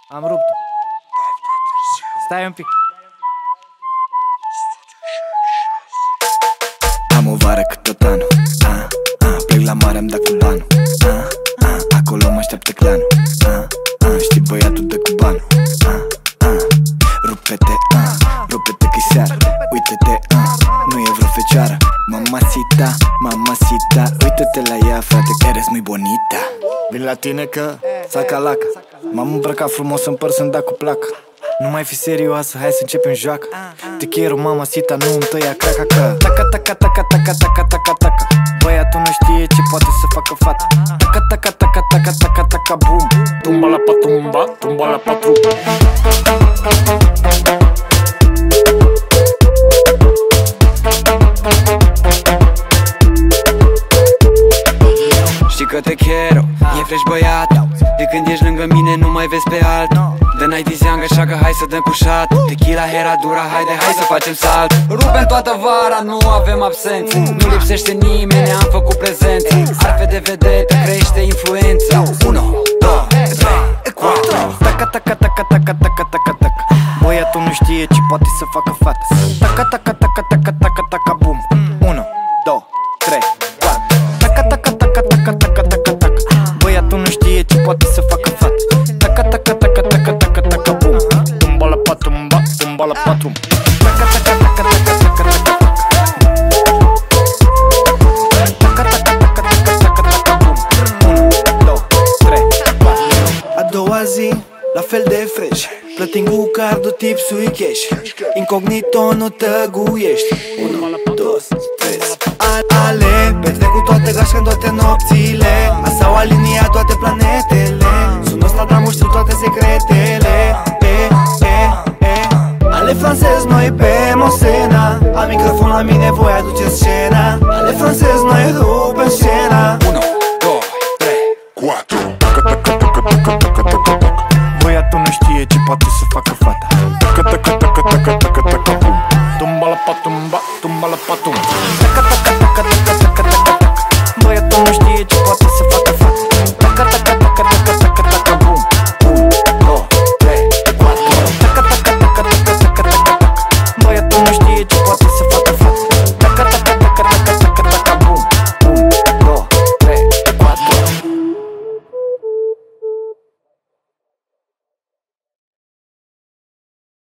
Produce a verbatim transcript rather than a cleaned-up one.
Am rupt-o. Stai un pic. Am o vară cât tot anul. ah, ah, Plec la mare, am dat cu banul. ah, ah, Acolo mă așteaptă clanul. ah, ah, Știi băiatul de cu banul. ah, ah, Rupe-te, ah, rupe-te că-i seară. Uite-te, ah, nu e vreo fecioară. Mamacita, mamacita, uite-te la ea, frate, că eres muy bonita. Vin la tine că saca laca. M-am îmbrăcat frumos în păr să-mi da cu placa. Nu mai fi serioasă, hai să începem joacă. Te quiero, mamacita, nu îmi tăia craca că taca, taca, taca, taca, taca, taca, taca. Băiatul nu știe ce poate să facă fata. Taca, taca, taca, taca, taca, taca, bum. Tumba la patumba, tumba la patru. Știi că te quiero, e fresh băiat. De când ești lângă mine nu mai vezi pe alt. The night is young, așa că hai să dăm cu șat. Tequila, Herradura, haide, hai să facem salt. Rupem toată vara, nu avem absențe. Nu lipsește nimeni, am făcut prezențe. Arfe de vedete, crește influența. Unu, doi, trei, patru. Taca, taca, taca, taca, taca, taca, taca. Băiatul nu știe ce poate să facă fata. Taca, taca, taca, taca, taca, taca, bum. Unu, doi, trei, patru. Taca, taca, taca, taca, taca, taca, taca. Băiatul nu știe ce poate să facă fata. Taca, taca, taca, taca, taca, taca, bum. Tumba la patumba, tumba la patrum. Taca, taca, taca, taca, taca, taca, taca. Taca, taca, taca, taca, taca, taca, bum. Unu, doi, trei, patru. A doua zi, la fel de fresh. Plătim cu cardul, tipsui cash. Incognito, nu tăguiești. Unu, doi, trei. Ale, petrec cu toate gașca în toate nopțile. S-au aliniat toate planetele. Sunt Nostradamus, știu toate secretele. E, e, e. Ale francez, noi pe Mosena. Am microfon la mine, voi aduce scena. Ale francez, noi rupem scena. Unu, doi, trei, patru. Băiatul nu știe ce poate să facă fata. Taca, taca, taca, taca, taca, taca, bum. Tumba la patumba, tumba la patum. Taca, taca, taca, taca, taca.